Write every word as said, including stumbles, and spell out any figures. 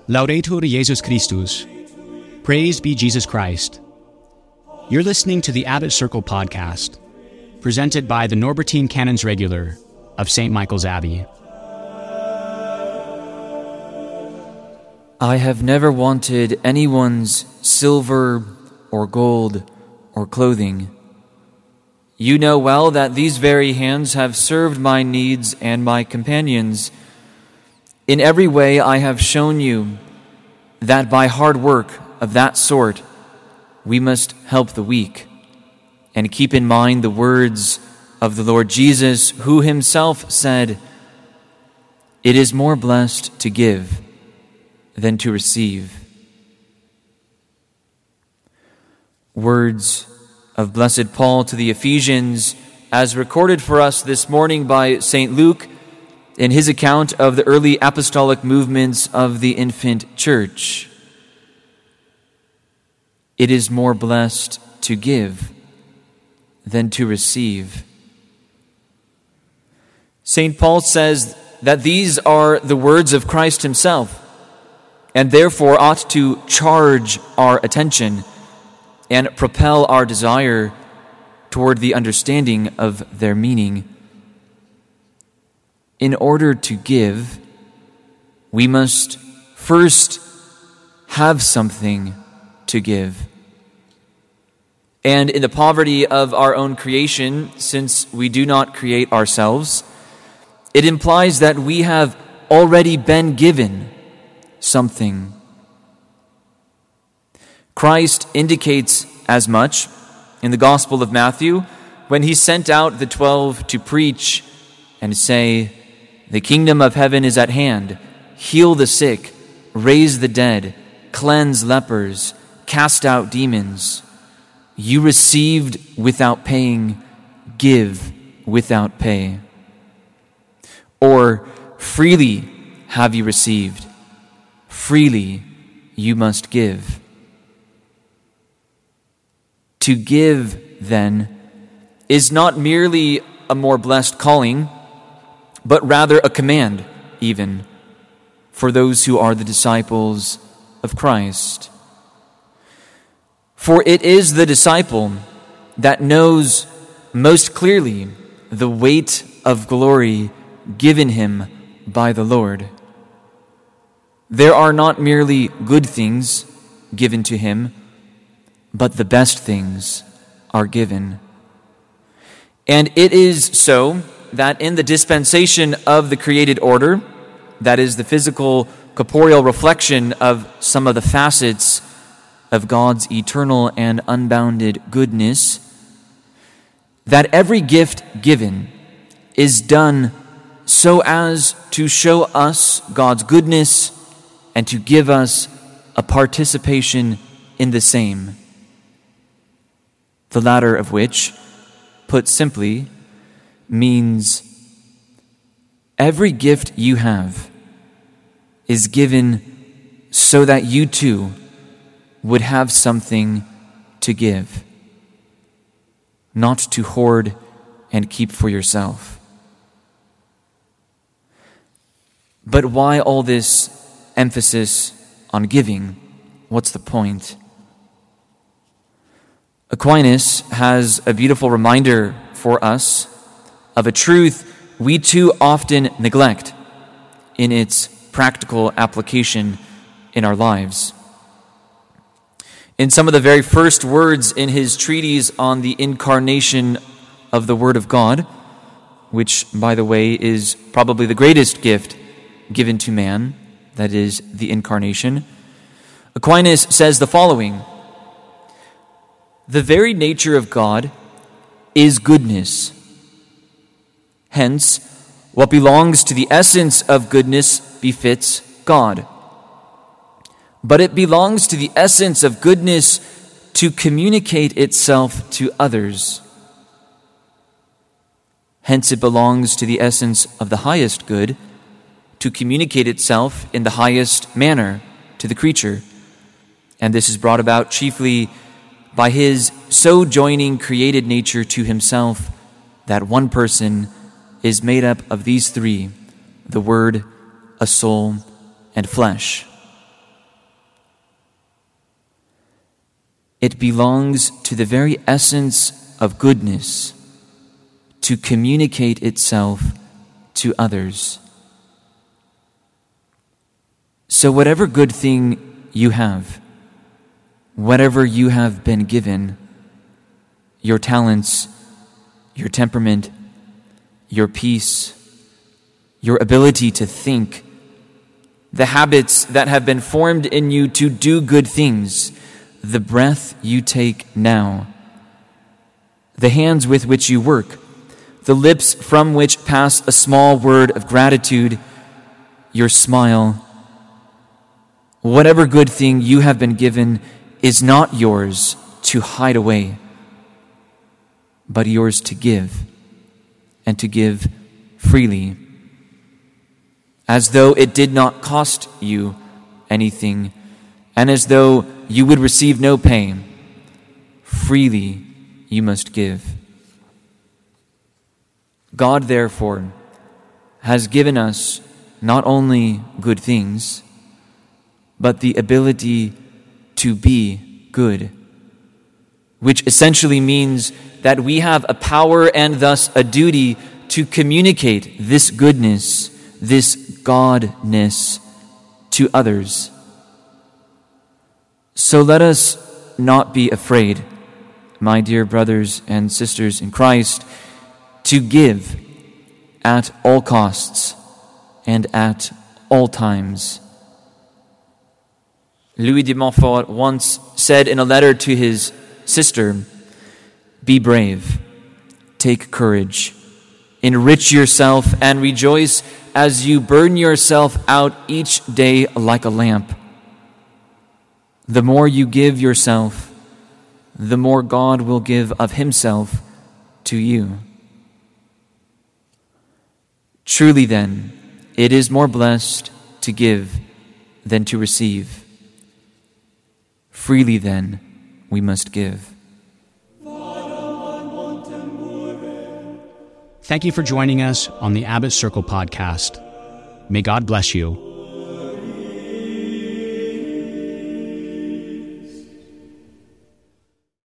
Laudetur Jesus Christus. Praised be Jesus Christ. You're listening to the Abbot Circle podcast, presented by the Norbertine Canons Regular of Saint Michael's Abbey. I have never wanted anyone's silver or gold or clothing. You know well that these very hands have served my needs and my companions. In every way I have shown you that by hard work of that sort we must help the weak, and keep in mind the words of the Lord Jesus, who himself said, "It is more blessed to give than to receive." Words of Blessed Paul to the Ephesians, as recorded for us this morning by Saint Luke in his account of the early apostolic movements of the infant church. It is more blessed to give than to receive. Saint Paul says that these are the words of Christ himself, and therefore ought to charge our attention and propel our desire toward the understanding of their meaning. In order to give, we must first have something to give. And in the poverty of our own creation, since we do not create ourselves, it implies that we have already been given something. Christ indicates as much in the Gospel of Matthew when he sent out the twelve to preach and say, "The kingdom of heaven is at hand. Heal the sick, raise the dead, cleanse lepers, cast out demons. You received without paying, give without pay." Or, freely have you received, freely you must give. To give, then, is not merely a more blessed calling, but rather a command, even, for those who are the disciples of Christ. For it is the disciple that knows most clearly the weight of glory given him by the Lord. There are not merely good things given to him, but the best things are given. And it is so that in the dispensation of the created order, that is the physical, corporeal reflection of some of the facets of God's eternal and unbounded goodness, that every gift given is done so as to show us God's goodness and to give us a participation in the same. The latter of which, put simply, means every gift you have is given so that you too would have something to give, not to hoard and keep for yourself. But why all this emphasis on giving? What's the point? Aquinas has a beautiful reminder for us of a truth we too often neglect in its practical application in our lives. In some of the very first words in his treatise on the incarnation of the Word of God, which, by the way, is probably the greatest gift given to man, that is, the incarnation, Aquinas says the following: "The very nature of God is goodness. Hence, what belongs to the essence of goodness befits God. But it belongs to the essence of goodness to communicate itself to others. Hence, it belongs to the essence of the highest good to communicate itself in the highest manner to the creature. And this is brought about chiefly by his so joining created nature to himself that one person is made up of these three, the Word, a soul, and flesh. It belongs to the very essence of goodness to communicate itself to others. So whatever good thing you have, whatever you have been given, your talents, your temperament, your peace, your ability to think, the habits that have been formed in you to do good things, the breath you take now, the hands with which you work, the lips from which pass a small word of gratitude, your smile, whatever good thing you have been given is not yours to hide away, but yours to give, and to give freely, as though it did not cost you anything, and as though you would receive no pay. Freely you must give. God, therefore, has given us not only good things, but the ability to be good, which essentially means that we have a power and thus a duty to communicate this goodness, this godness to others. So let us not be afraid, my dear brothers and sisters in Christ, to give at all costs and at all times. Louis de Montfort once said in a letter to his sister, "Be brave, take courage, enrich yourself and rejoice as you burn yourself out each day like a lamp. The more you give yourself, the more God will give of Himself to you." Truly then, it is more blessed to give than to receive. Freely then, we must give. Thank you for joining us on the Abbot Circle podcast. May God bless you.